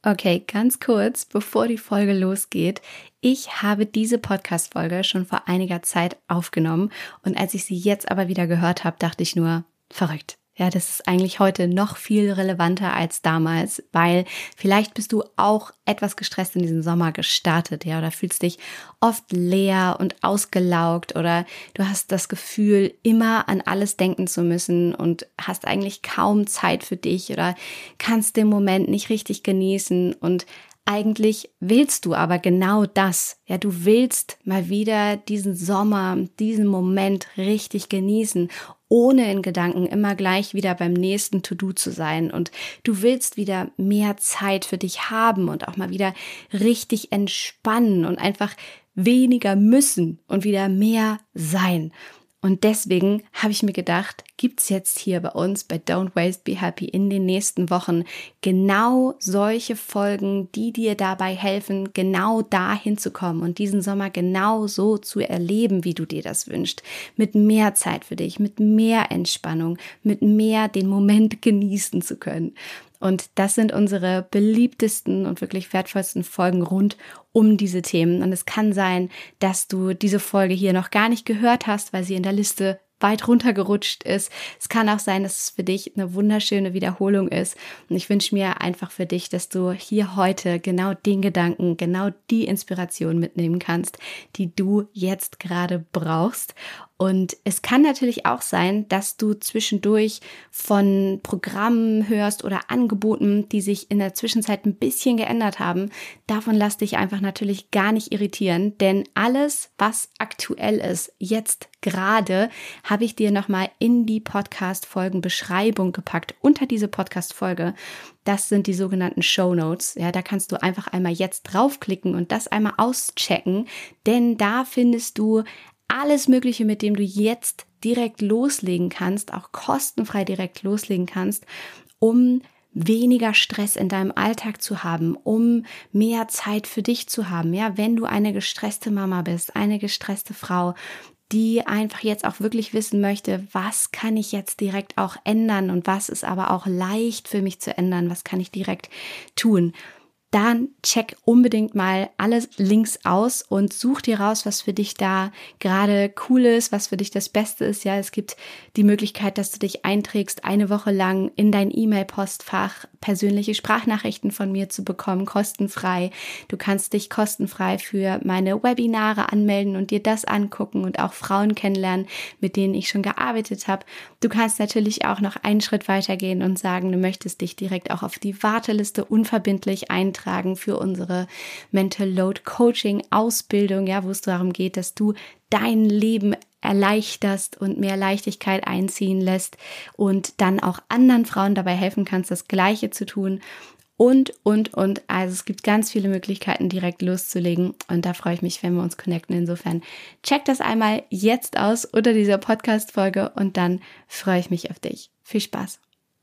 Okay, ganz kurz, bevor die Folge losgeht. Ich habe diese Podcast-Folge schon vor einiger Zeit aufgenommen und als ich sie jetzt aber wieder gehört habe, dachte ich nur, verrückt. Ja, das ist eigentlich heute noch viel relevanter als damals, weil vielleicht bist du auch etwas gestresst in diesen Sommer gestartet, ja, oder fühlst dich oft leer und ausgelaugt oder du hast das Gefühl, immer an alles denken zu müssen und hast eigentlich kaum Zeit für dich oder kannst den Moment nicht richtig genießen und eigentlich willst du aber genau das. Ja, du willst mal wieder diesen Sommer, diesen Moment richtig genießen, ohne in Gedanken immer gleich wieder beim nächsten To-Do zu sein. Und du willst wieder mehr Zeit für dich haben und auch mal wieder richtig entspannen und einfach weniger müssen und wieder mehr sein. Und deswegen habe ich mir gedacht, gibt's jetzt hier bei uns bei Don't Waste, Be Happy in den nächsten Wochen genau solche Folgen, die dir dabei helfen, genau dahin zu kommen und diesen Sommer genau so zu erleben, wie du dir das wünschst. Mit mehr Zeit für dich, mit mehr Entspannung, mit mehr den Moment genießen zu können. Und das sind unsere beliebtesten und wirklich wertvollsten Folgen rund um diese Themen. Und es kann sein, dass du diese Folge hier noch gar nicht gehört hast, weil sie in der Liste weit runtergerutscht ist. Es kann auch sein, dass es für dich eine wunderschöne Wiederholung ist. Und ich wünsche mir einfach für dich, dass du hier heute genau den Gedanken, genau die Inspiration mitnehmen kannst, die du jetzt gerade brauchst. Und es kann natürlich auch sein, dass du zwischendurch von Programmen hörst oder Angeboten, die sich in der Zwischenzeit ein bisschen geändert haben. Davon lass dich einfach natürlich gar nicht irritieren, denn alles, was aktuell ist, jetzt gerade, habe ich dir nochmal in die Podcast-Folgen-Beschreibung gepackt, unter diese Podcast-Folge. Das sind die sogenannten Shownotes. Ja, da kannst du einfach einmal jetzt draufklicken und das einmal auschecken, denn da findest du alles Mögliche, mit dem du jetzt direkt loslegen kannst, auch kostenfrei direkt loslegen kannst, um weniger Stress in deinem Alltag zu haben, um mehr Zeit für dich zu haben. Ja, wenn du eine gestresste Mama bist, eine gestresste Frau, die einfach jetzt auch wirklich wissen möchte, was kann ich jetzt direkt auch ändern und was ist aber auch leicht für mich zu ändern, was kann ich direkt tun. Dann check unbedingt mal alle Links aus und such dir raus, was für dich da gerade cool ist, was für dich das Beste ist. Ja, es gibt die Möglichkeit, dass du dich einträgst, eine Woche lang in dein E-Mail-Postfach persönliche Sprachnachrichten von mir zu bekommen, kostenfrei. Du kannst dich kostenfrei für meine Webinare anmelden und dir das angucken und auch Frauen kennenlernen, mit denen ich schon gearbeitet habe. Du kannst natürlich auch noch einen Schritt weiter gehen und sagen, du möchtest dich direkt auch auf die Warteliste unverbindlich eintragen für unsere Mental Load Coaching Ausbildung, ja, wo es darum geht, dass du dein Leben erleichterst und mehr Leichtigkeit einziehen lässt und dann auch anderen Frauen dabei helfen kannst, das Gleiche zu tun und. Also es gibt ganz viele Möglichkeiten, direkt loszulegen und da freue ich mich, wenn wir uns connecten. Insofern check das einmal jetzt aus unter dieser Podcast-Folge und dann freue ich mich auf dich. Viel Spaß!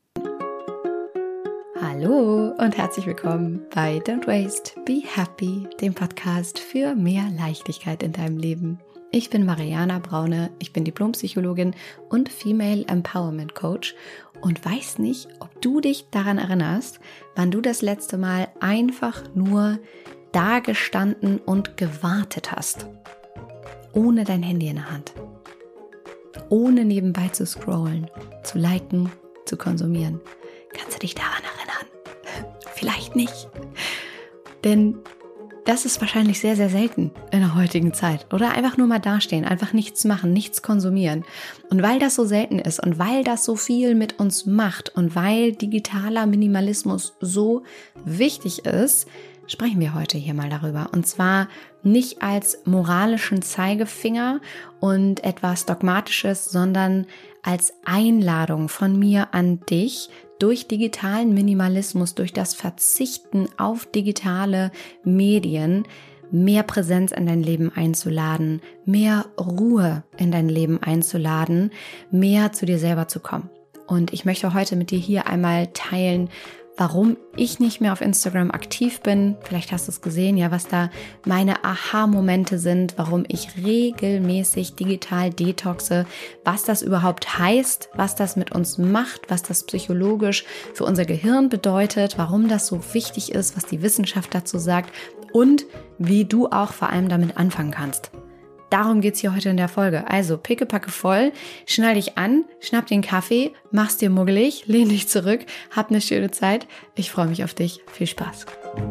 Hallo und herzlich willkommen bei Don't Waste, Be Happy, dem Podcast für mehr Leichtigkeit in deinem Leben. Ich bin Mariana Braune, ich bin Diplompsychologin und Female Empowerment Coach und weiß nicht, ob du dich daran erinnerst, wann du das letzte Mal einfach nur dagestanden und gewartet hast. Ohne dein Handy in der Hand. Ohne nebenbei zu scrollen, zu liken, zu konsumieren. Kannst du dich daran erinnern? Vielleicht nicht. Denn das ist wahrscheinlich sehr, sehr selten in der heutigen Zeit. Oder einfach nur mal dastehen, einfach nichts machen, nichts konsumieren. Und weil das so selten ist und weil das so viel mit uns macht und weil digitaler Minimalismus so wichtig ist, sprechen wir heute hier mal darüber. Und zwar nicht als moralischen Zeigefinger und etwas Dogmatisches, sondern als Einladung von mir an dich, durch digitalen Minimalismus, durch das Verzichten auf digitale Medien, mehr Präsenz in dein Leben einzuladen, mehr Ruhe in dein Leben einzuladen, mehr zu dir selber zu kommen. Und ich möchte heute mit dir hier einmal teilen, warum ich nicht mehr auf Instagram aktiv bin. Vielleicht hast du es gesehen, ja, was da meine Aha-Momente sind, warum ich regelmäßig digital detoxe, was das überhaupt heißt, was das mit uns macht, was das psychologisch für unser Gehirn bedeutet, warum das so wichtig ist, was die Wissenschaft dazu sagt und wie du auch vor allem damit anfangen kannst. Darum geht's hier heute in der Folge. Also pickepacke voll, schnall dich an, schnapp den Kaffee, mach's dir muggelig, lehn dich zurück, hab eine schöne Zeit. Ich freue mich auf dich. Viel Spaß.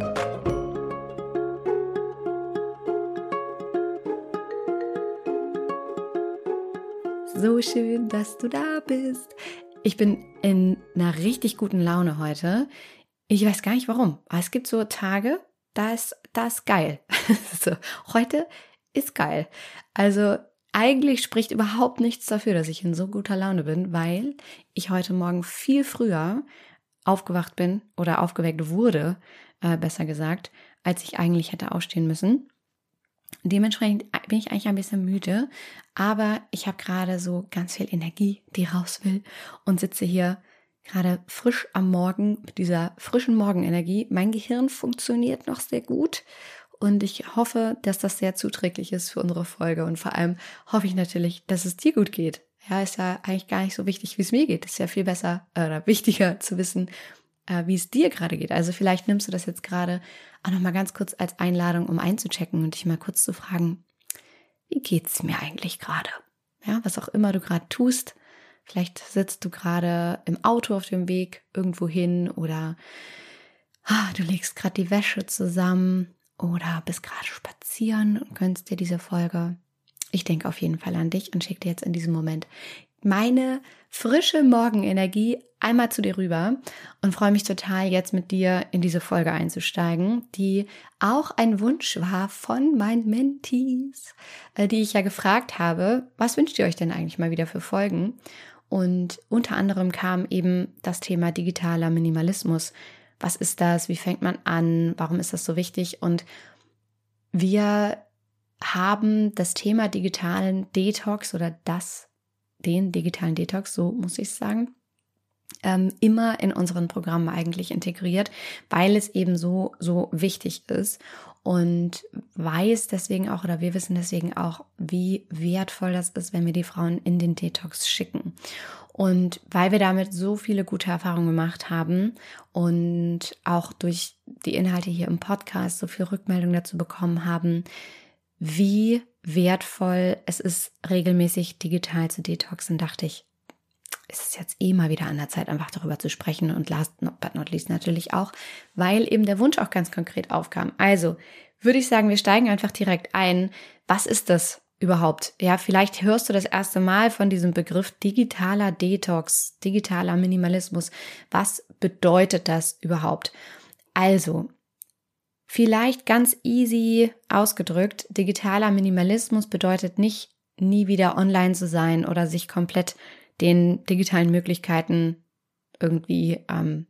So schön, dass du da bist. Ich bin in einer richtig guten Laune heute. Ich weiß gar nicht warum, aber es gibt so Tage, da ist geil. So, heute ist geil. Also eigentlich spricht überhaupt nichts dafür, dass ich in so guter Laune bin, weil ich heute Morgen viel früher aufgewacht bin oder aufgeweckt wurde, besser gesagt, als ich eigentlich hätte aufstehen müssen. Dementsprechend bin ich eigentlich ein bisschen müde, aber ich habe gerade so ganz viel Energie, die raus will und sitze hier gerade frisch am Morgen mit dieser frischen Morgenenergie. Mein Gehirn funktioniert noch sehr gut. Und ich hoffe, dass das sehr zuträglich ist für unsere Folge. Und vor allem hoffe ich natürlich, dass es dir gut geht. Ja, ist ja eigentlich gar nicht so wichtig, wie es mir geht. Ist ja viel besser oder wichtiger zu wissen, wie es dir gerade geht. Also vielleicht nimmst du das jetzt gerade auch nochmal ganz kurz als Einladung, um einzuchecken und dich mal kurz zu fragen, wie geht's mir eigentlich gerade? Ja, was auch immer du gerade tust. Vielleicht sitzt du gerade im Auto auf dem Weg irgendwo hin oder du legst gerade die Wäsche zusammen. Oder bist gerade spazieren und gönnst dir diese Folge. Ich denke auf jeden Fall an dich und schicke dir jetzt in diesem Moment meine frische Morgenenergie einmal zu dir rüber und freue mich total, jetzt mit dir in diese Folge einzusteigen, die auch ein Wunsch war von meinen Mentees, die ich ja gefragt habe, was wünscht ihr euch denn eigentlich mal wieder für Folgen? Und unter anderem kam eben das Thema digitaler Minimalismus. Was ist das? Wie fängt man an? Warum ist das so wichtig? Und wir haben das Thema digitalen Detox oder den digitalen Detox, so muss ich es sagen, immer in unseren Programmen eigentlich integriert, weil es eben so wichtig ist und weiß deswegen auch oder wir wissen deswegen auch, wie wertvoll das ist, wenn wir die Frauen in den Detox schicken. Und weil wir damit so viele gute Erfahrungen gemacht haben und auch durch die Inhalte hier im Podcast so viel Rückmeldung dazu bekommen haben, wie wertvoll es ist, regelmäßig digital zu detoxen, dachte ich, ist es jetzt mal wieder an der Zeit, einfach darüber zu sprechen und last but not least natürlich auch, weil eben der Wunsch auch ganz konkret aufkam. Also würde ich sagen, wir steigen einfach direkt ein. Was ist das überhaupt? Ja, vielleicht hörst du das erste Mal von diesem Begriff digitaler Detox, digitaler Minimalismus. Was bedeutet das überhaupt? Also, vielleicht ganz easy ausgedrückt, digitaler Minimalismus bedeutet nicht, nie wieder online zu sein oder sich komplett den digitalen Möglichkeiten irgendwie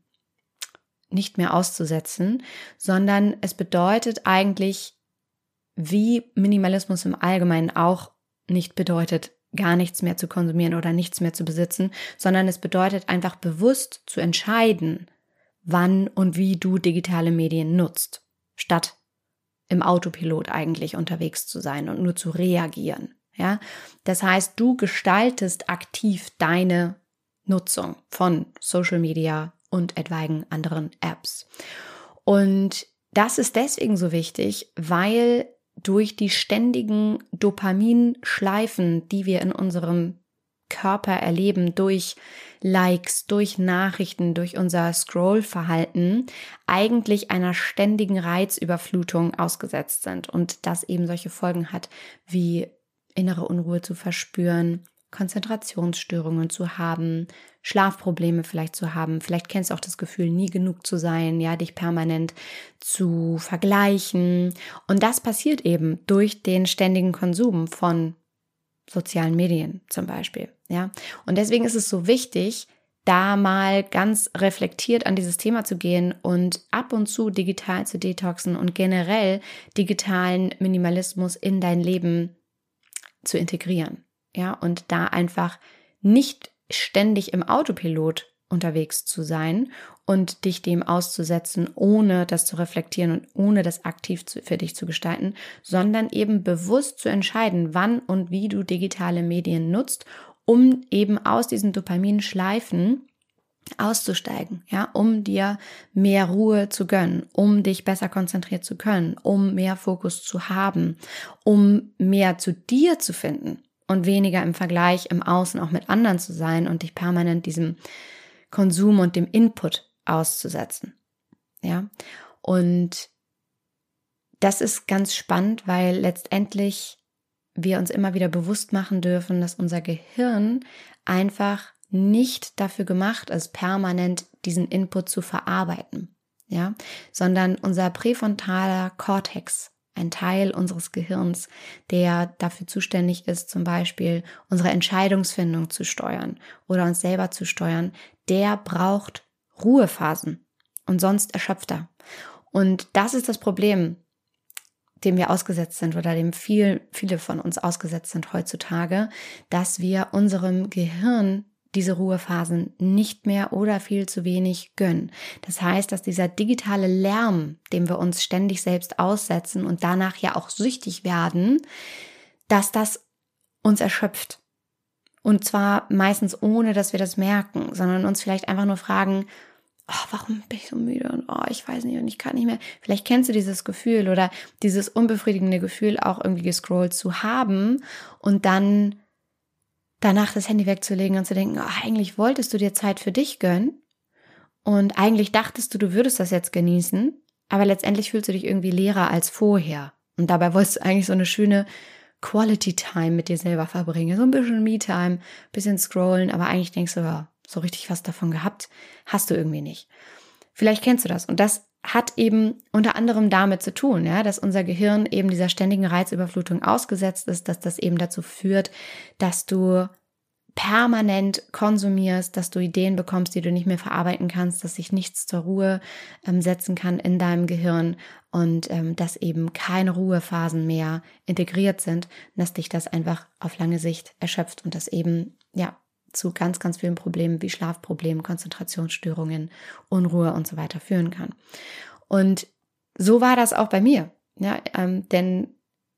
nicht mehr auszusetzen, sondern es bedeutet eigentlich, wie Minimalismus im Allgemeinen auch nicht bedeutet, gar nichts mehr zu konsumieren oder nichts mehr zu besitzen, sondern es bedeutet einfach bewusst zu entscheiden, wann und wie du digitale Medien nutzt, statt im Autopilot eigentlich unterwegs zu sein und nur zu reagieren. Ja, das heißt, du gestaltest aktiv deine Nutzung von Social Media und etwaigen anderen Apps. Und das ist deswegen so wichtig, weil durch die ständigen Dopaminschleifen, die wir in unserem Körper erleben, durch Likes, durch Nachrichten, durch unser Scrollverhalten, eigentlich einer ständigen Reizüberflutung ausgesetzt sind und das eben solche Folgen hat, wie innere Unruhe zu verspüren, Konzentrationsstörungen zu haben, Schlafprobleme vielleicht zu haben. Vielleicht kennst du auch das Gefühl, nie genug zu sein, ja, dich permanent zu vergleichen. Und das passiert eben durch den ständigen Konsum von sozialen Medien zum Beispiel, ja. Und deswegen ist es so wichtig, da mal ganz reflektiert an dieses Thema zu gehen und ab und zu digital zu detoxen und generell digitalen Minimalismus in dein Leben zu integrieren, ja, und da einfach nicht ständig im Autopilot unterwegs zu sein und dich dem auszusetzen, ohne das zu reflektieren und ohne das aktiv für dich zu gestalten, sondern eben bewusst zu entscheiden, wann und wie du digitale Medien nutzt, um eben aus diesen Dopaminschleifen auszusteigen, ja, um dir mehr Ruhe zu gönnen, um dich besser konzentriert zu können, um mehr Fokus zu haben, um mehr zu dir zu finden und weniger im Vergleich im Außen auch mit anderen zu sein und dich permanent diesem Konsum und dem Input auszusetzen, ja. Und das ist ganz spannend, weil letztendlich wir uns immer wieder bewusst machen dürfen, dass unser Gehirn einfach nicht dafür gemacht ist, permanent diesen Input zu verarbeiten, ja, sondern unser präfrontaler Kortex, ein Teil unseres Gehirns, der dafür zuständig ist, zum Beispiel unsere Entscheidungsfindung zu steuern oder uns selber zu steuern, der braucht Ruhephasen und sonst erschöpft er. Und das ist das Problem, dem wir ausgesetzt sind oder dem viele von uns ausgesetzt sind heutzutage, dass wir unserem Gehirn diese Ruhephasen nicht mehr oder viel zu wenig gönnen. Das heißt, dass dieser digitale Lärm, dem wir uns ständig selbst aussetzen und danach ja auch süchtig werden, dass das uns erschöpft. Und zwar meistens ohne, dass wir das merken, sondern uns vielleicht einfach nur fragen, oh, warum bin ich so müde und oh, ich weiß nicht und ich kann nicht mehr. Vielleicht kennst du dieses Gefühl oder dieses unbefriedigende Gefühl auch irgendwie gescrollt zu haben und dann danach das Handy wegzulegen und zu denken, oh, eigentlich wolltest du dir Zeit für dich gönnen und eigentlich dachtest du, du würdest das jetzt genießen, aber letztendlich fühlst du dich irgendwie leerer als vorher. Und dabei wolltest du eigentlich so eine schöne Quality Time mit dir selber verbringen, so ein bisschen Me-Time, bisschen scrollen, aber eigentlich denkst du, ja, so richtig was davon gehabt hast du irgendwie nicht. Vielleicht kennst du das und das hat eben unter anderem damit zu tun, ja, dass unser Gehirn eben dieser ständigen Reizüberflutung ausgesetzt ist, dass das eben dazu führt, dass du permanent konsumierst, dass du Ideen bekommst, die du nicht mehr verarbeiten kannst, dass sich nichts zur Ruhe setzen kann in deinem Gehirn und dass eben keine Ruhephasen mehr integriert sind, dass dich das einfach auf lange Sicht erschöpft und das eben, ja, zu ganz, ganz vielen Problemen wie Schlafproblemen, Konzentrationsstörungen, Unruhe und so weiter führen kann. Und so war das auch bei mir, ja, denn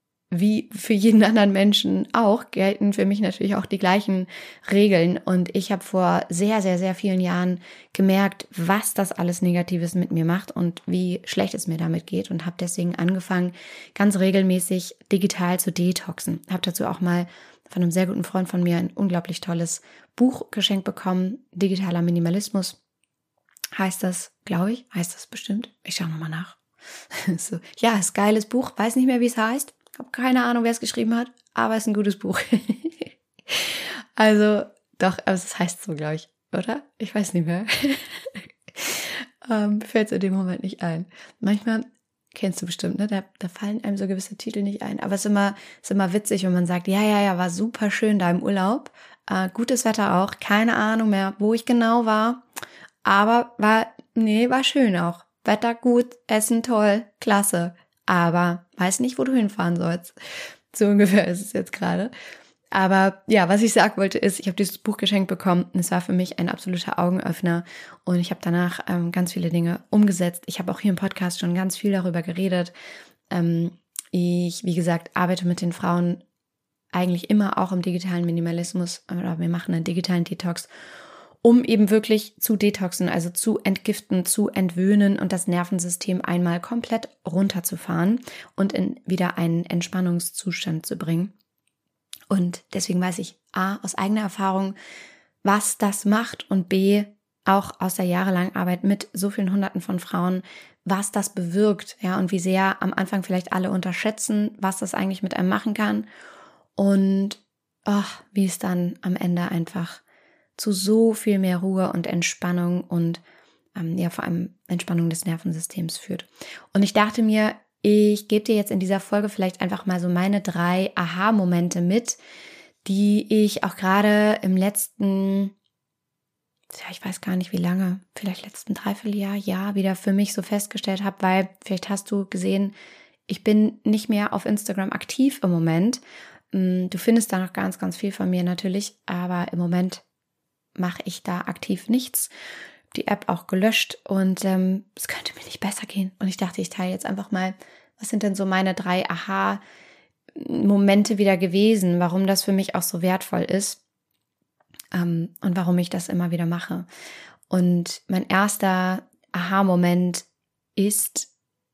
wie für jeden anderen Menschen auch, gelten für mich natürlich auch die gleichen Regeln. Und ich habe vor sehr, sehr, sehr vielen Jahren gemerkt, was das alles Negatives mit mir macht und wie schlecht es mir damit geht und habe deswegen angefangen, ganz regelmäßig digital zu detoxen. Habe dazu auch mal von einem sehr guten Freund von mir ein unglaublich tolles Buch geschenkt bekommen. Digitaler Minimalismus heißt das, glaube ich. Heißt das bestimmt. Ich schaue nochmal nach. So, ja, ist ein geiles Buch. Weiß nicht mehr, wie es heißt. Habe keine Ahnung, wer es geschrieben hat, aber es ist ein gutes Buch. Also, doch, also es heißt so, glaube ich, oder? Ich weiß nicht mehr. Fällt es in dem Moment nicht ein. Manchmal kennst du bestimmt, ne? Da fallen einem so gewisse Titel nicht ein. Aber es ist immer witzig, wenn man sagt, ja, war super schön da im Urlaub. Gutes Wetter auch. Keine Ahnung mehr, wo ich genau war. Aber war schön auch. Wetter gut, Essen toll, klasse. Aber weiß nicht, wo du hinfahren sollst. So ungefähr ist es jetzt gerade. Aber ja, was ich sagen wollte ist, ich habe dieses Buch geschenkt bekommen und es war für mich ein absoluter Augenöffner und ich habe danach ganz viele Dinge umgesetzt. Ich habe auch hier im Podcast schon ganz viel darüber geredet. Ich, wie gesagt, arbeite mit den Frauen eigentlich immer auch im digitalen Minimalismus, oder wir machen einen digitalen Detox, um eben wirklich zu detoxen, also zu entgiften, zu entwöhnen und das Nervensystem einmal komplett runterzufahren und in wieder einen Entspannungszustand zu bringen. Und deswegen weiß ich A, aus eigener Erfahrung, was das macht und B, auch aus der jahrelangen Arbeit mit so vielen Hunderten von Frauen, was das bewirkt, ja, und wie sehr am Anfang vielleicht alle unterschätzen, was das eigentlich mit einem machen kann und wie es dann am Ende einfach zu so viel mehr Ruhe und Entspannung und vor allem Entspannung des Nervensystems führt. Und ich dachte mir, ich gebe dir jetzt in dieser Folge vielleicht einfach mal so meine 3 Aha-Momente mit, die ich auch gerade im letzten, ich weiß gar nicht wie lange, vielleicht letzten Dreivierteljahr, wieder für mich so festgestellt habe, weil vielleicht hast du gesehen, ich bin nicht mehr auf Instagram aktiv im Moment. Du findest da noch ganz, ganz viel von mir natürlich, aber im Moment mache ich da aktiv nichts. Die App auch gelöscht und es könnte mir nicht besser gehen. Und ich dachte, ich teile jetzt einfach mal, was sind denn so meine 3 Aha-Momente wieder gewesen, warum das für mich auch so wertvoll ist und warum ich das immer wieder mache. Und mein erster Aha-Moment ist,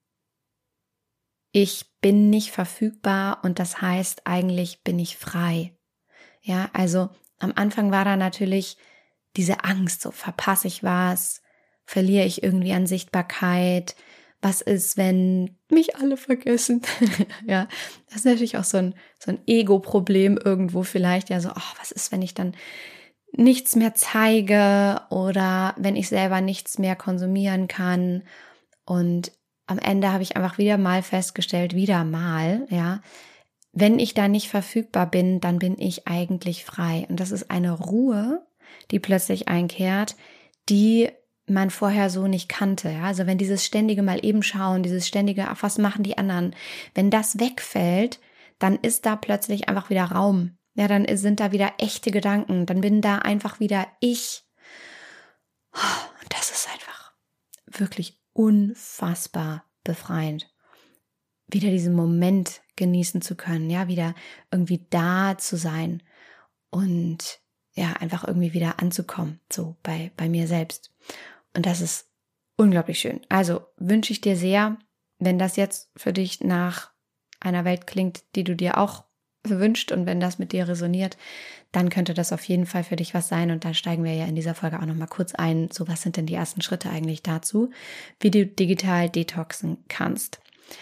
ich bin nicht verfügbar und das heißt, eigentlich bin ich frei. Ja, also am Anfang war da natürlich diese Angst, so verpasse ich was, verliere ich irgendwie an Sichtbarkeit, was ist, wenn mich alle vergessen? Ja, das ist natürlich auch so ein Ego-Problem irgendwo vielleicht, ja, so, was ist, wenn ich dann nichts mehr zeige oder wenn ich selber nichts mehr konsumieren kann? Und am Ende habe ich einfach wieder mal festgestellt, ja, wenn ich da nicht verfügbar bin, dann bin ich eigentlich frei. Und das ist eine Ruhe, die plötzlich einkehrt, die man vorher so nicht kannte. Ja? Also wenn dieses ständige mal eben schauen, dieses ständige, was machen die anderen, wenn das wegfällt, dann ist da plötzlich einfach wieder Raum. Ja, dann sind da wieder echte Gedanken, dann bin da einfach wieder ich. Und das ist einfach wirklich unfassbar befreiend. Wieder diesen Moment genießen zu können, ja, wieder irgendwie da zu sein und ja, einfach irgendwie wieder anzukommen, so bei mir selbst. Und das ist unglaublich schön. Also wünsche ich dir sehr, wenn das jetzt für dich nach einer Welt klingt, die du dir auch wünscht und wenn das mit dir resoniert, dann könnte das auf jeden Fall für dich was sein. Und da steigen wir ja in dieser Folge auch nochmal kurz ein. So, was sind denn die ersten Schritte eigentlich dazu, wie du digital detoxen kannst?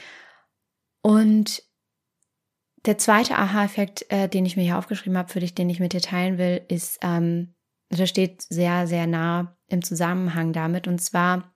Und der zweite Aha-Effekt, den ich mir hier aufgeschrieben habe, für dich, den ich mit dir teilen will, ist, das steht sehr, sehr nah im Zusammenhang damit. Und zwar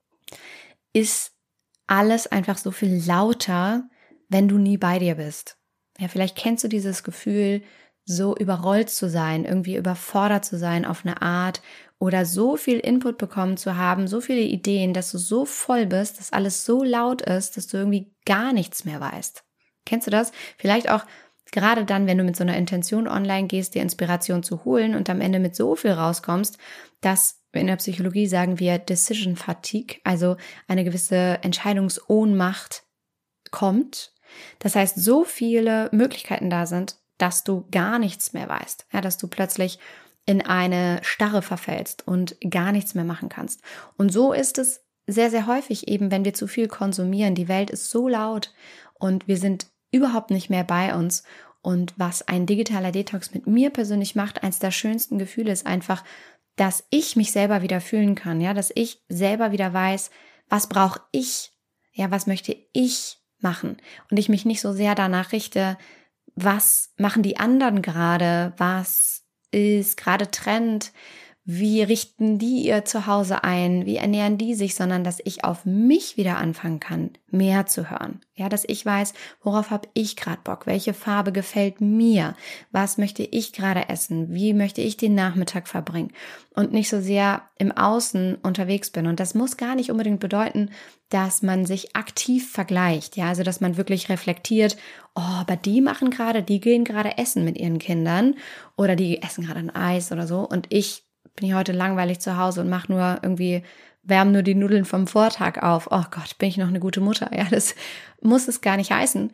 ist alles einfach so viel lauter, wenn du nie bei dir bist. Ja, vielleicht kennst du dieses Gefühl, so überrollt zu sein, irgendwie überfordert zu sein auf eine Art oder so viel Input bekommen zu haben, so viele Ideen, dass du so voll bist, dass alles so laut ist, dass du irgendwie gar nichts mehr weißt. Kennst du das? Vielleicht auch gerade dann, wenn du mit so einer Intention online gehst, dir Inspiration zu holen und am Ende mit so viel rauskommst, dass in der Psychologie sagen wir Decision Fatigue, also eine gewisse Entscheidungsohnmacht kommt. Das heißt, so viele Möglichkeiten da sind, dass du gar nichts mehr weißt, ja, dass du plötzlich in eine Starre verfällst und gar nichts mehr machen kannst. Und so ist es sehr, sehr häufig eben, wenn wir zu viel konsumieren. Die Welt ist so laut und wir sind überhaupt nicht mehr bei uns. Und was ein digitaler Detox mit mir persönlich macht, eins der schönsten Gefühle ist einfach, dass ich mich selber wieder fühlen kann, ja, dass ich selber wieder weiß, was brauche ich, ja, was möchte ich machen und ich mich nicht so sehr danach richte, was machen die anderen gerade, was ist gerade Trend, wie richten die ihr Zuhause ein, wie ernähren die sich, sondern dass ich auf mich wieder anfangen kann, mehr zu hören. Ja, dass ich weiß, worauf habe ich gerade Bock, welche Farbe gefällt mir, was möchte ich gerade essen, wie möchte ich den Nachmittag verbringen und nicht so sehr im Außen unterwegs bin. Und das muss gar nicht unbedingt bedeuten, dass man sich aktiv vergleicht, ja, also dass man wirklich reflektiert, aber die gehen gerade essen mit ihren Kindern oder die essen gerade ein Eis oder so und ich bin ich heute langweilig zu Hause und wärme nur die Nudeln vom Vortag auf. Oh Gott, bin ich noch eine gute Mutter? Ja, das muss es gar nicht heißen,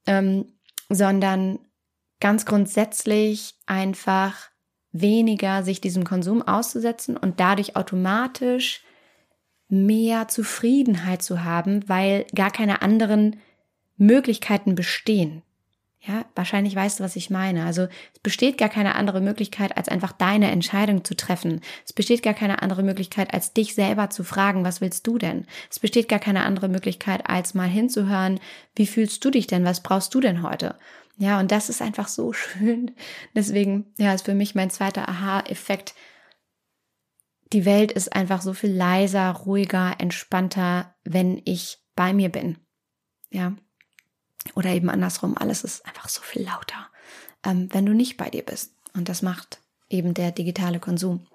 sondern ganz grundsätzlich einfach weniger sich diesem Konsum auszusetzen und dadurch automatisch mehr Zufriedenheit zu haben, weil gar keine anderen Möglichkeiten bestehen. Ja, wahrscheinlich weißt du, was ich meine. Also es besteht gar keine andere Möglichkeit, als einfach deine Entscheidung zu treffen. Es besteht gar keine andere Möglichkeit, als dich selber zu fragen, was willst du denn? Es besteht gar keine andere Möglichkeit, als mal hinzuhören, wie fühlst du dich denn? Was brauchst du denn heute? Ja, und das ist einfach so schön. Deswegen, ja, ist für mich mein zweiter Aha-Effekt. Die Welt ist einfach so viel leiser, ruhiger, entspannter, wenn ich bei mir bin. Ja. Oder eben andersrum, alles ist einfach so viel lauter, wenn du nicht bei dir bist. Und das macht eben der digitale Konsum.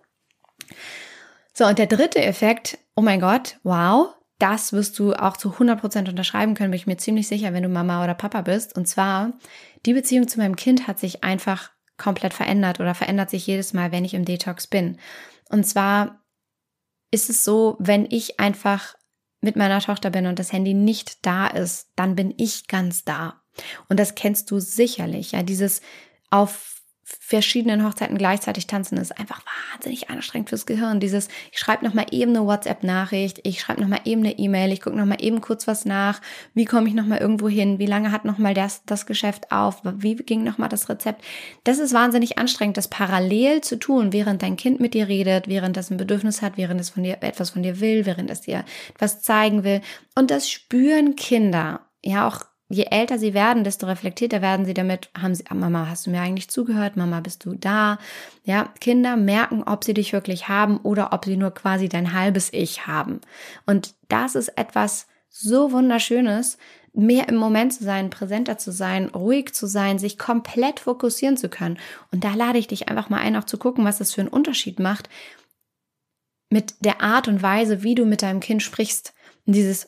So, und der dritte Effekt, oh mein Gott, wow, das wirst du auch zu 100% unterschreiben können, bin ich mir ziemlich sicher, wenn du Mama oder Papa bist. Und zwar, die Beziehung zu meinem Kind hat sich einfach komplett verändert oder verändert sich jedes Mal, wenn ich im Detox bin. Und zwar ist es so, wenn ich einfach mit meiner Tochter bin und das Handy nicht da ist, dann bin ich ganz da. Und das kennst du sicherlich, ja, dieses auf verschiedenen Hochzeiten gleichzeitig tanzen ist einfach wahnsinnig anstrengend fürs Gehirn. Dieses, ich schreibe nochmal eben eine WhatsApp-Nachricht, ich schreibe nochmal eben eine E-Mail, ich gucke nochmal eben kurz was nach, wie komme ich nochmal irgendwo hin, wie lange hat nochmal das Geschäft auf, wie ging nochmal das Rezept. Das ist wahnsinnig anstrengend, das parallel zu tun, während dein Kind mit dir redet, während es ein Bedürfnis hat, während es etwas von dir will, während es dir etwas zeigen will. Und das spüren Kinder, ja auch. Je älter sie werden, desto reflektierter werden sie damit. Mama, hast du mir eigentlich zugehört? Mama, bist du da? Ja, Kinder merken, ob sie dich wirklich haben oder ob sie nur quasi dein halbes Ich haben. Und das ist etwas so Wunderschönes, mehr im Moment zu sein, präsenter zu sein, ruhig zu sein, sich komplett fokussieren zu können. Und da lade ich dich einfach mal ein, auch zu gucken, was das für einen Unterschied macht mit der Art und Weise, wie du mit deinem Kind sprichst. Und dieses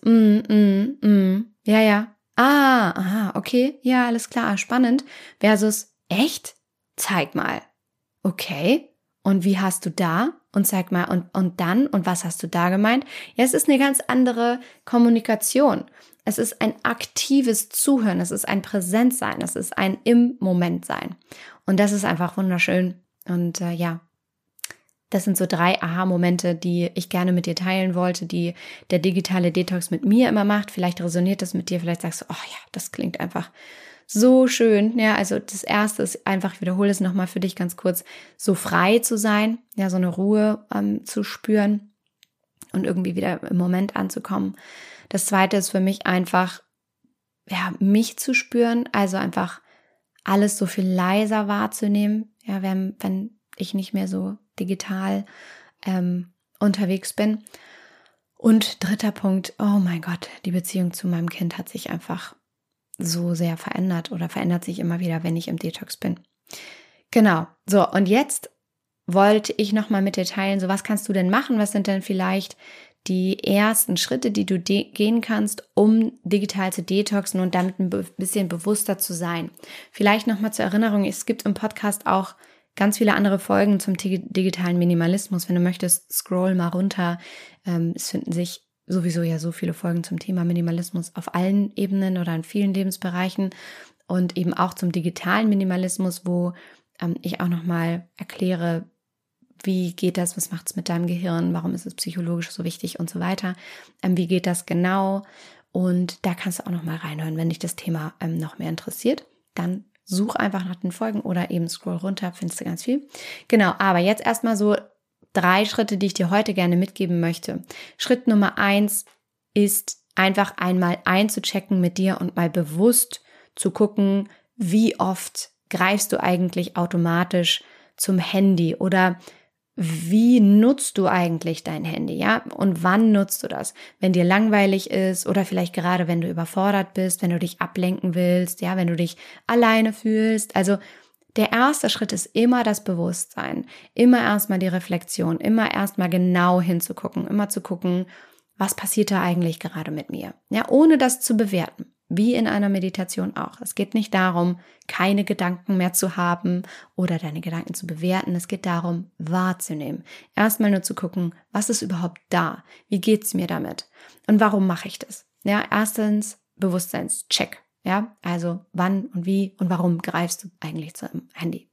ja. Aha, okay, ja, alles klar, spannend. Versus, echt? Zeig mal. Okay, und wie hast du da? Und zeig mal, und dann, und was hast du da gemeint? Ja, es ist eine ganz andere Kommunikation. Es ist ein aktives Zuhören, es ist ein Präsentsein, es ist ein im Moment sein. Und das ist einfach wunderschön. Und das sind so 3 Aha-Momente, die ich gerne mit dir teilen wollte, die der digitale Detox mit mir immer macht. Vielleicht resoniert das mit dir, vielleicht sagst du, oh ja, das klingt einfach so schön. Ja, also das Erste ist einfach, ich wiederhole es nochmal für dich ganz kurz, so frei zu sein, ja, so eine Ruhe zu spüren und irgendwie wieder im Moment anzukommen. Das Zweite ist für mich einfach, ja, mich zu spüren, also einfach alles so viel leiser wahrzunehmen, ja, wenn ich nicht mehr so digital unterwegs bin. Und 3. Punkt, oh mein Gott, die Beziehung zu meinem Kind hat sich einfach so sehr verändert oder verändert sich immer wieder, wenn ich im Detox bin. Genau, so und jetzt wollte ich nochmal mit dir teilen, so was kannst du denn machen, was sind denn vielleicht die ersten Schritte, die du gehen kannst, um digital zu detoxen und damit ein bisschen bewusster zu sein. Vielleicht nochmal zur Erinnerung, es gibt im Podcast auch ganz viele andere Folgen zum digitalen Minimalismus. Wenn du möchtest, scroll mal runter. Es finden sich sowieso ja so viele Folgen zum Thema Minimalismus auf allen Ebenen oder in vielen Lebensbereichen und eben auch zum digitalen Minimalismus, wo ich auch nochmal erkläre, wie geht das, was macht es mit deinem Gehirn, warum ist es psychologisch so wichtig und so weiter. Wie geht das genau? Und da kannst du auch nochmal reinhören, wenn dich das Thema noch mehr interessiert. Dann such einfach nach den Folgen oder eben scroll runter, findest du ganz viel. Genau, aber jetzt erstmal so 3 Schritte, die ich dir heute gerne mitgeben möchte. Schritt Nummer 1 ist einfach einmal einzuchecken mit dir und mal bewusst zu gucken, wie oft greifst du eigentlich automatisch zum Handy oder wie nutzt du eigentlich dein Handy, ja? Und wann nutzt du das? Wenn dir langweilig ist oder vielleicht gerade, wenn du überfordert bist, wenn du dich ablenken willst, ja, wenn du dich alleine fühlst. Also der erste Schritt ist immer das Bewusstsein, immer erstmal die Reflexion, immer erstmal genau hinzugucken, immer zu gucken, was passiert da eigentlich gerade mit mir? Ja, ohne das zu bewerten. Wie in einer Meditation auch. Es geht nicht darum, keine Gedanken mehr zu haben oder deine Gedanken zu bewerten. Es geht darum, wahrzunehmen. Erstmal nur zu gucken, was ist überhaupt da? Wie geht's mir damit? Und warum mache ich das? Ja, erstens Bewusstseinscheck. Ja, also wann und wie und warum greifst du eigentlich zum Handy?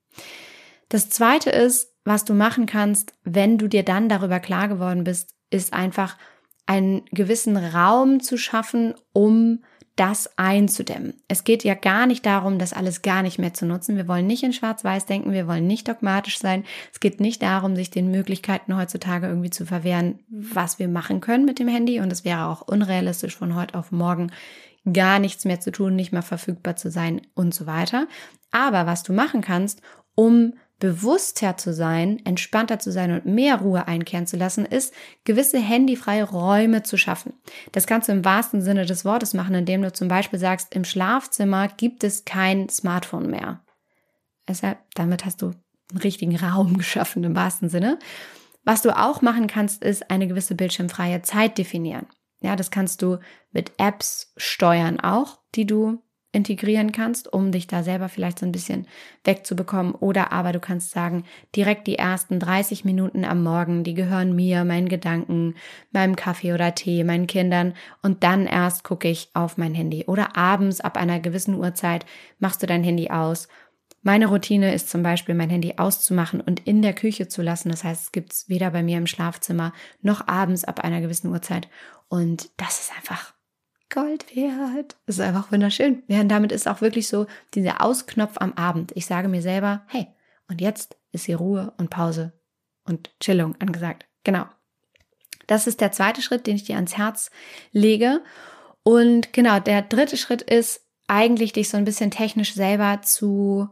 Das Zweite ist, was du machen kannst, wenn du dir dann darüber klar geworden bist, ist einfach einen gewissen Raum zu schaffen, um das einzudämmen. Es geht ja gar nicht darum, das alles gar nicht mehr zu nutzen. Wir wollen nicht in Schwarz-Weiß denken, wir wollen nicht dogmatisch sein. Es geht nicht darum, sich den Möglichkeiten heutzutage irgendwie zu verwehren, was wir machen können mit dem Handy. Und es wäre auch unrealistisch, von heute auf morgen gar nichts mehr zu tun, nicht mehr verfügbar zu sein und so weiter. Aber was du machen kannst, um bewusster zu sein, entspannter zu sein und mehr Ruhe einkehren zu lassen, ist, gewisse handyfreie Räume zu schaffen. Das kannst du im wahrsten Sinne des Wortes machen, indem du zum Beispiel sagst, im Schlafzimmer gibt es kein Smartphone mehr. Also, damit hast du einen richtigen Raum geschaffen im wahrsten Sinne. Was du auch machen kannst, ist eine gewisse bildschirmfreie Zeit definieren. Ja, das kannst du mit Apps steuern auch, die du integrieren kannst, um dich da selber vielleicht so ein bisschen wegzubekommen. Oder aber du kannst sagen, direkt die ersten 30 Minuten am Morgen, die gehören mir, meinen Gedanken, meinem Kaffee oder Tee, meinen Kindern und dann erst gucke ich auf mein Handy. Oder abends ab einer gewissen Uhrzeit machst du dein Handy aus. Meine Routine ist zum Beispiel, mein Handy auszumachen und in der Küche zu lassen. Das heißt, es gibt es weder bei mir im Schlafzimmer noch abends ab einer gewissen Uhrzeit. Und das ist einfach Gold wert. Das ist einfach wunderschön. Ja, und damit ist auch wirklich so dieser Ausknopf am Abend. Ich sage mir selber, hey, und jetzt ist hier Ruhe und Pause und Chillung angesagt. Genau. Das ist der zweite Schritt, den ich dir ans Herz lege. Und genau, der dritte Schritt ist eigentlich, dich so ein bisschen technisch selber zu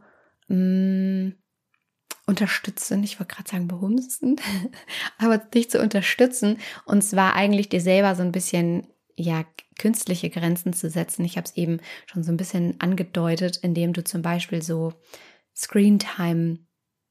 unterstützen. Ich wollte gerade sagen behumsen, aber dich zu unterstützen. Und zwar eigentlich dir selber so ein bisschen künstliche Grenzen zu setzen. Ich habe es eben schon so ein bisschen angedeutet, indem du zum Beispiel so Screentime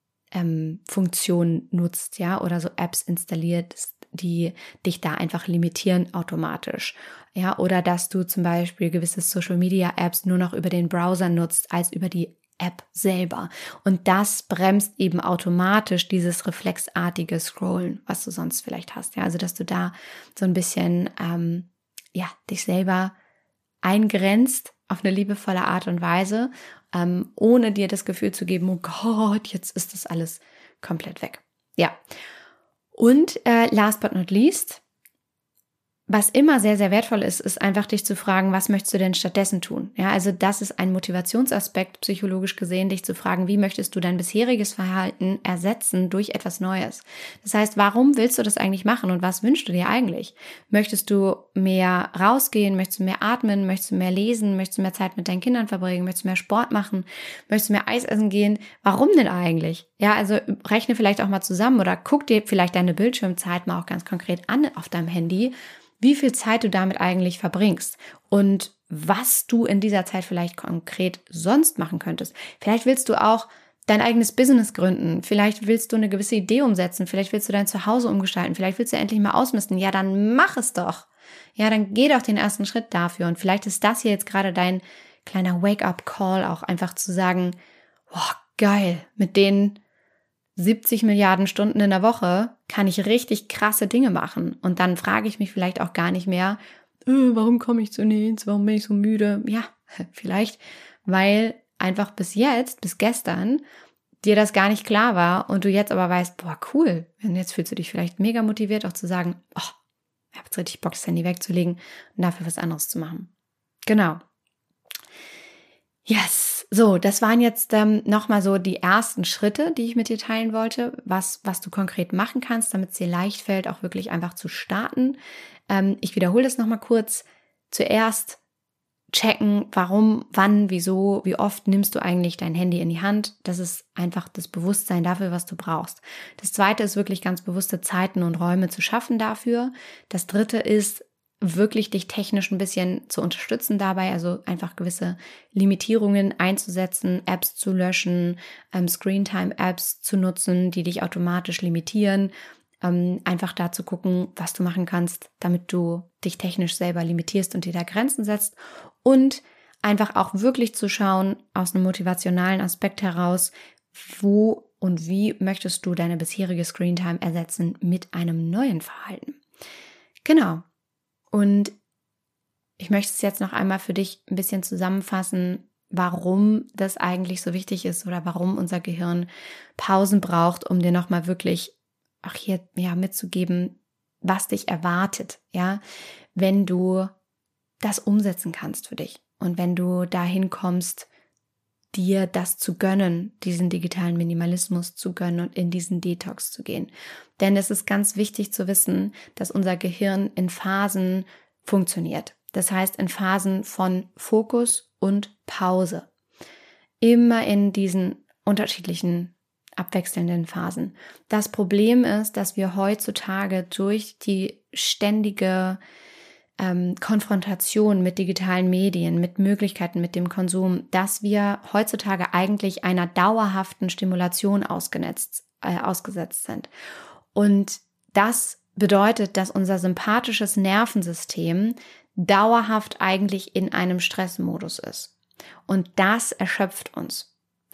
Funktionen nutzt, ja, oder so Apps installierst, die dich da einfach limitieren automatisch, ja, oder dass du zum Beispiel gewisse Social Media Apps nur noch über den Browser nutzt als über die App selber. Und das bremst eben automatisch dieses reflexartige Scrollen, was du sonst vielleicht hast, ja, also dass du da so ein bisschen dich selber eingrenzt auf eine liebevolle Art und Weise, ohne dir das Gefühl zu geben, oh Gott, jetzt ist das alles komplett weg. Ja. Und last but not least, was immer sehr, sehr wertvoll ist, ist einfach dich zu fragen, was möchtest du denn stattdessen tun? Ja, also das ist ein Motivationsaspekt, psychologisch gesehen, dich zu fragen, wie möchtest du dein bisheriges Verhalten ersetzen durch etwas Neues? Das heißt, warum willst du das eigentlich machen und was wünschst du dir eigentlich? Möchtest du mehr rausgehen? Möchtest du mehr atmen? Möchtest du mehr lesen? Möchtest du mehr Zeit mit deinen Kindern verbringen? Möchtest du mehr Sport machen? Möchtest du mehr Eis essen gehen? Warum denn eigentlich? Ja, also rechne vielleicht auch mal zusammen oder guck dir vielleicht deine Bildschirmzeit mal auch ganz konkret an auf deinem Handy, wie viel Zeit du damit eigentlich verbringst und was du in dieser Zeit vielleicht konkret sonst machen könntest. Vielleicht willst du auch dein eigenes Business gründen, vielleicht willst du eine gewisse Idee umsetzen, vielleicht willst du dein Zuhause umgestalten, vielleicht willst du endlich mal ausmisten. Ja, dann mach es doch. Ja, dann geh doch den ersten Schritt dafür und vielleicht ist das hier jetzt gerade dein kleiner Wake-up-Call auch einfach zu sagen, boah, geil, mit den 70 Milliarden Stunden in der Woche kann ich richtig krasse Dinge machen. Und dann frage ich mich vielleicht auch gar nicht mehr, warum komme ich zu nichts, warum bin ich so müde? Ja, vielleicht, weil einfach bis gestern, dir das gar nicht klar war und du jetzt aber weißt, boah, cool. Und jetzt fühlst du dich vielleicht mega motiviert, auch zu sagen, oh, ich habe jetzt richtig Bock, das Handy wegzulegen und dafür was anderes zu machen. Genau. Yes, so, das waren jetzt nochmal so die ersten Schritte, die ich mit dir teilen wollte, was du konkret machen kannst, damit es dir leicht fällt, auch wirklich einfach zu starten. Ich wiederhole das nochmal kurz. Zuerst checken, warum, wann, wieso, wie oft nimmst du eigentlich dein Handy in die Hand. Das ist einfach das Bewusstsein dafür, was du brauchst. Das zweite ist wirklich ganz bewusste Zeiten und Räume zu schaffen dafür. Das dritte ist, wirklich dich technisch ein bisschen zu unterstützen dabei, also einfach gewisse Limitierungen einzusetzen, Apps zu löschen, Screentime-Apps zu nutzen, die dich automatisch limitieren, einfach da zu gucken, was du machen kannst, damit du dich technisch selber limitierst und dir da Grenzen setzt und einfach auch wirklich zu schauen, aus einem motivationalen Aspekt heraus, wo und wie möchtest du deine bisherige Screentime ersetzen mit einem neuen Verhalten. Genau. Und ich möchte es jetzt noch einmal für dich ein bisschen zusammenfassen, warum das eigentlich so wichtig ist oder warum unser Gehirn Pausen braucht, um dir nochmal wirklich auch hier mitzugeben, was dich erwartet, ja, wenn du das umsetzen kannst für dich und wenn du dahin kommst, dir das zu gönnen, diesen digitalen Minimalismus zu gönnen und in diesen Detox zu gehen. Denn es ist ganz wichtig zu wissen, dass unser Gehirn in Phasen funktioniert. Das heißt in Phasen von Fokus und Pause. Immer in diesen unterschiedlichen abwechselnden Phasen. Das Problem ist, dass wir heutzutage durch die ständige Konfrontation mit digitalen Medien, mit Möglichkeiten, mit dem Konsum, dass wir heutzutage eigentlich einer dauerhaften Stimulation ausgesetzt sind. Und das bedeutet, dass unser sympathisches Nervensystem dauerhaft eigentlich in einem Stressmodus ist. Und das erschöpft uns.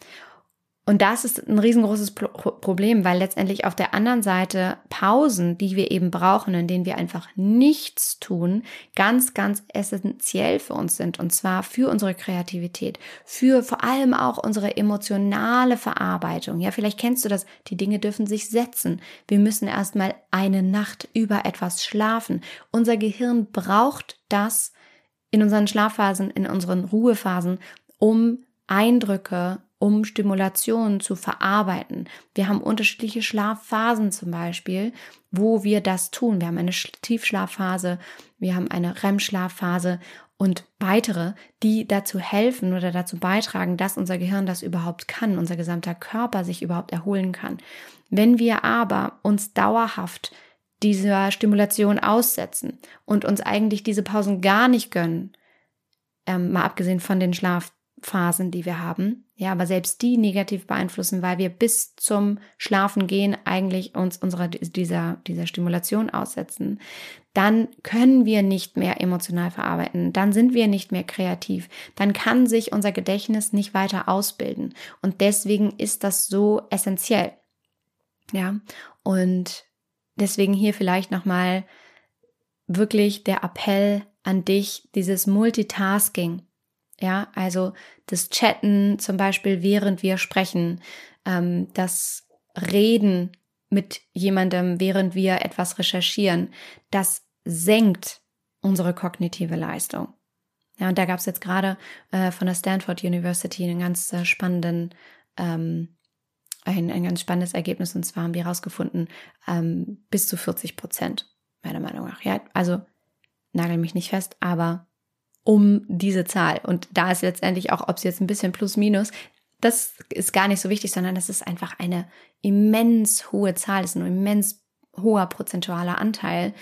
Und das ist ein riesengroßes Problem, weil letztendlich auf der anderen Seite Pausen, die wir eben brauchen, in denen wir einfach nichts tun, ganz, ganz essentiell für uns sind. Und zwar für unsere Kreativität, für vor allem auch unsere emotionale Verarbeitung. Ja, vielleicht kennst du das, die Dinge dürfen sich setzen. Wir müssen erstmal eine Nacht über etwas schlafen. Unser Gehirn braucht das in unseren Schlafphasen, in unseren Ruhephasen, um Eindrücke, um Stimulationen zu verarbeiten. Wir haben unterschiedliche Schlafphasen zum Beispiel, wo wir das tun. Wir haben eine Tiefschlafphase, wir haben eine REM-Schlafphase und weitere, die dazu helfen oder dazu beitragen, dass unser Gehirn das überhaupt kann, unser gesamter Körper sich überhaupt erholen kann. Wenn wir aber uns dauerhaft dieser Stimulation aussetzen und uns eigentlich diese Pausen gar nicht gönnen, mal abgesehen von den Schlafphasen, die wir haben, ja, aber selbst die negativ beeinflussen, weil wir bis zum Schlafengehen eigentlich uns dieser Stimulation aussetzen, dann können wir nicht mehr emotional verarbeiten, dann sind wir nicht mehr kreativ, dann kann sich unser Gedächtnis nicht weiter ausbilden und deswegen ist das so essentiell, ja, und deswegen hier vielleicht nochmal wirklich der Appell an dich, dieses Multitasking. Ja, also das Chatten zum Beispiel, während wir sprechen, das Reden mit jemandem, während wir etwas recherchieren, das senkt unsere kognitive Leistung. Ja, und da gab es jetzt gerade von der Stanford University einen ganz spannenden, ein ganz spannendes Ergebnis, und zwar haben die herausgefunden, bis zu 40%, meiner Meinung nach. Ja, also nagel mich nicht fest, aber um diese Zahl. Und da ist letztendlich auch, ob es jetzt ein bisschen plus minus, das ist gar nicht so wichtig, sondern das ist einfach eine immens hohe Zahl, das ist ein immens hoher prozentualer Anteil,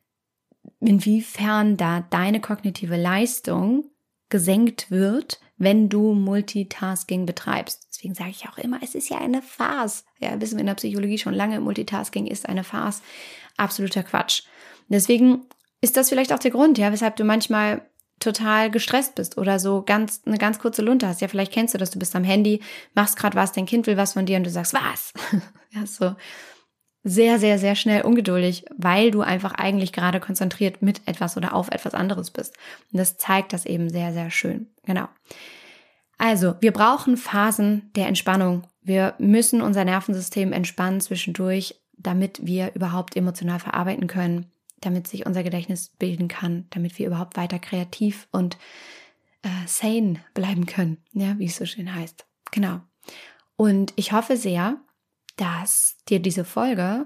inwiefern da deine kognitive Leistung gesenkt wird, wenn du Multitasking betreibst. Deswegen sage ich auch immer, es ist ja eine Farce. Ja, wissen wir in der Psychologie schon lange, Multitasking ist eine Farce. Absoluter Quatsch. Deswegen ist das vielleicht auch der Grund, ja, weshalb du manchmal total gestresst bist oder so eine ganz kurze Lunte hast. Ja, vielleicht kennst du das, du bist am Handy, machst gerade was, dein Kind will was von dir und du sagst, was? Ja, so sehr, sehr, sehr schnell ungeduldig, weil du einfach eigentlich gerade konzentriert mit etwas oder auf etwas anderes bist. Und das zeigt das eben sehr, sehr schön. Genau. Also, wir brauchen Phasen der Entspannung. Wir müssen unser Nervensystem entspannen zwischendurch, damit wir überhaupt emotional verarbeiten können, damit sich unser Gedächtnis bilden kann, damit wir überhaupt weiter kreativ und sane bleiben können, ja, wie es so schön heißt. Genau. Und ich hoffe sehr, dass dir diese Folge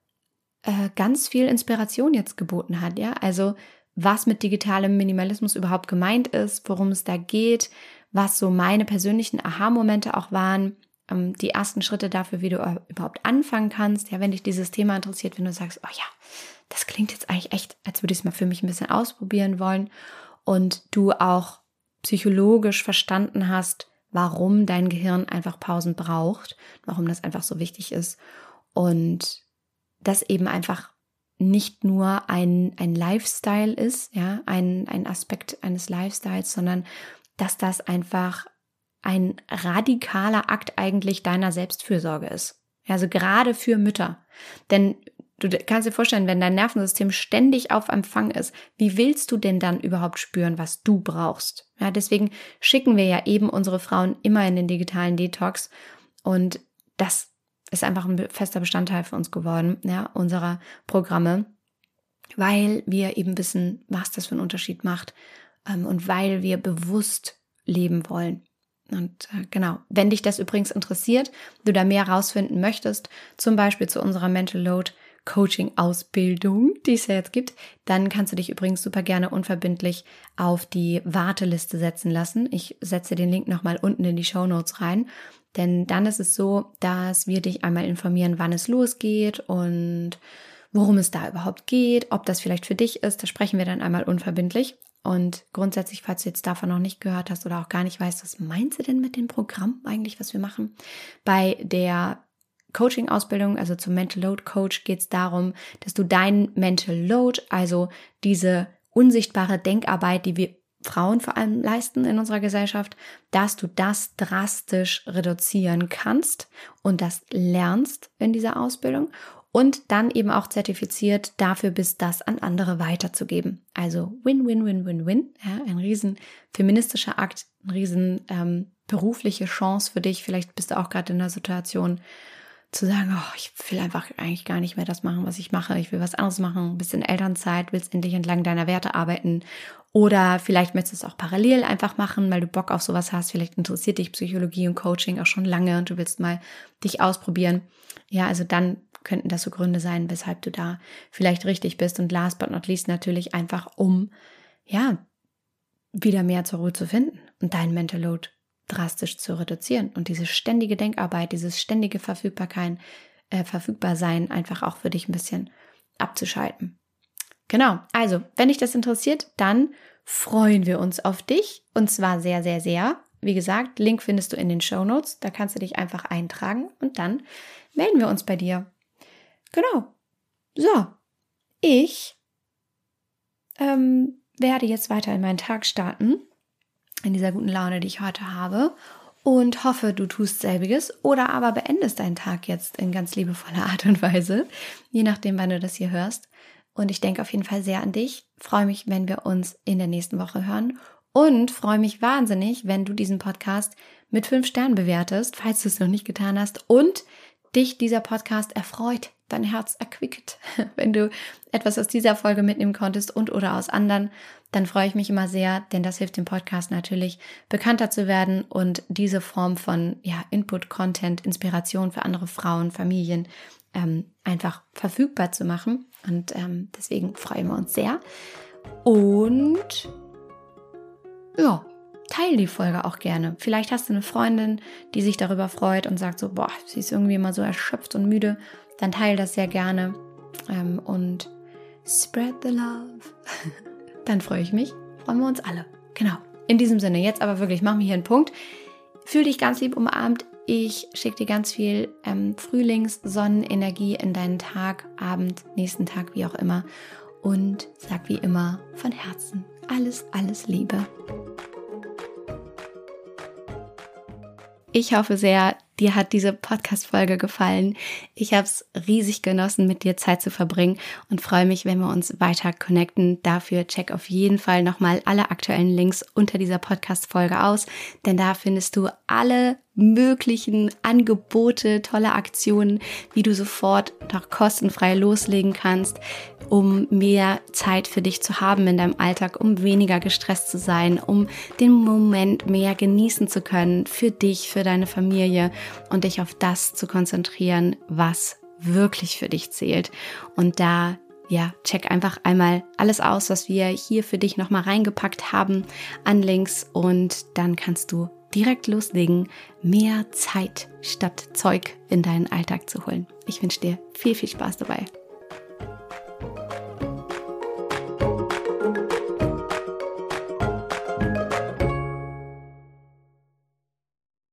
ganz viel Inspiration jetzt geboten hat, ja, also was mit digitalem Minimalismus überhaupt gemeint ist, worum es da geht, was so meine persönlichen Aha-Momente auch waren, die ersten Schritte dafür, wie du überhaupt anfangen kannst, ja, wenn dich dieses Thema interessiert, wenn du sagst, oh ja, das klingt jetzt eigentlich echt, als würde ich es mal für mich ein bisschen ausprobieren wollen und du auch psychologisch verstanden hast, warum dein Gehirn einfach Pausen braucht, warum das einfach so wichtig ist und das eben einfach nicht nur ein Lifestyle ist, ja, ein Aspekt eines Lifestyles, sondern dass das einfach ein radikaler Akt eigentlich deiner Selbstfürsorge ist. Also gerade für Mütter. Denn du kannst dir vorstellen, wenn dein Nervensystem ständig auf Empfang ist, wie willst du denn dann überhaupt spüren, was du brauchst? Ja, deswegen schicken wir ja eben unsere Frauen immer in den digitalen Detox und das ist einfach ein fester Bestandteil für uns geworden, ja, unserer Programme, weil wir eben wissen, was das für einen Unterschied macht und weil wir bewusst leben wollen. Und genau, wenn dich das übrigens interessiert, du da mehr rausfinden möchtest, zum Beispiel zu unserer Mental Load Coaching Ausbildung, die es ja jetzt gibt, dann kannst du dich übrigens super gerne unverbindlich auf die Warteliste setzen lassen. Ich setze den Link nochmal unten in die Shownotes rein, denn dann ist es so, dass wir dich einmal informieren, wann es losgeht und worum es da überhaupt geht, ob das vielleicht für dich ist, da sprechen wir dann einmal unverbindlich. Und grundsätzlich, falls du jetzt davon noch nicht gehört hast oder auch gar nicht weißt, was meinst du denn mit dem Programm eigentlich, was wir machen? Bei der Coaching-Ausbildung, also zum Mental Load Coach, geht es darum, dass du dein Mental Load, also diese unsichtbare Denkarbeit, die wir Frauen vor allem leisten in unserer Gesellschaft, dass du das drastisch reduzieren kannst und das lernst in dieser Ausbildung und dann eben auch zertifiziert dafür bist, das an andere weiterzugeben. Also Win-Win-Win-Win-Win, ja, ein riesen feministischer Akt, ein riesen berufliche Chance für dich. Vielleicht bist du auch gerade in der Situation zu sagen, oh, ich will einfach eigentlich gar nicht mehr das machen, was ich mache. Ich will was anderes machen, ein bisschen Elternzeit, willst endlich entlang deiner Werte arbeiten. Oder vielleicht möchtest du es auch parallel einfach machen, weil du Bock auf sowas hast. Vielleicht interessiert dich Psychologie und Coaching auch schon lange und du willst mal dich ausprobieren. Ja, also dann könnten das so Gründe sein, weshalb du da vielleicht richtig bist. Und last but not least natürlich einfach, um ja wieder mehr zur Ruhe zu finden und deinen Mental Load drastisch zu reduzieren und diese ständige Denkarbeit, dieses ständige Verfügbarsein einfach auch für dich ein bisschen abzuschalten. Genau, also wenn dich das interessiert, dann freuen wir uns auf dich und zwar sehr, sehr, sehr. Wie gesagt, Link findest du in den Shownotes, da kannst du dich einfach eintragen und dann melden wir uns bei dir. Genau, so, ich werde jetzt weiter in meinen Tag starten, in dieser guten Laune, die ich heute habe und hoffe, du tust selbiges oder aber beendest deinen Tag jetzt in ganz liebevoller Art und Weise, je nachdem, wann du das hier hörst. Und ich denke auf jeden Fall sehr an dich, freue mich, wenn wir uns in der nächsten Woche hören und freue mich wahnsinnig, wenn du diesen Podcast mit 5 Sternen bewertest, falls du es noch nicht getan hast und dich dieser Podcast erfreut, dein Herz erquickt. Wenn du etwas aus dieser Folge mitnehmen konntest und oder aus anderen, dann freue ich mich immer sehr, denn das hilft dem Podcast natürlich, bekannter zu werden und diese Form von Input, Content, Inspiration für andere Frauen, Familien einfach verfügbar zu machen. Und deswegen freuen wir uns sehr. Und ja, teile die Folge auch gerne. Vielleicht hast du eine Freundin, die sich darüber freut und sagt so, boah, sie ist irgendwie immer so erschöpft und müde. Dann teile das sehr gerne und spread the love. Dann freue ich mich, freuen wir uns alle. Genau, in diesem Sinne, jetzt aber wirklich, mach mir hier einen Punkt. Fühl dich ganz lieb umarmt. Ich schicke dir ganz viel Frühlings-Sonnenenergie in deinen Tag, Abend, nächsten Tag, wie auch immer. Und sag wie immer von Herzen alles, alles Liebe. Ich hoffe sehr, dir hat diese Podcast-Folge gefallen. Ich habe es riesig genossen, mit dir Zeit zu verbringen und freue mich, wenn wir uns weiter connecten. Dafür check auf jeden Fall nochmal alle aktuellen Links unter dieser Podcast-Folge aus, denn da findest du alle möglichen Angebote, tolle Aktionen, wie du sofort doch kostenfrei loslegen kannst, um mehr Zeit für dich zu haben in deinem Alltag, um weniger gestresst zu sein, um den Moment mehr genießen zu können für dich, für deine Familie und dich auf das zu konzentrieren, was wirklich für dich zählt. Und da check einfach einmal alles aus, was wir hier für dich nochmal reingepackt haben an Links und dann kannst du direkt loslegen, mehr Zeit statt Zeug in deinen Alltag zu holen. Ich wünsche dir viel, viel Spaß dabei.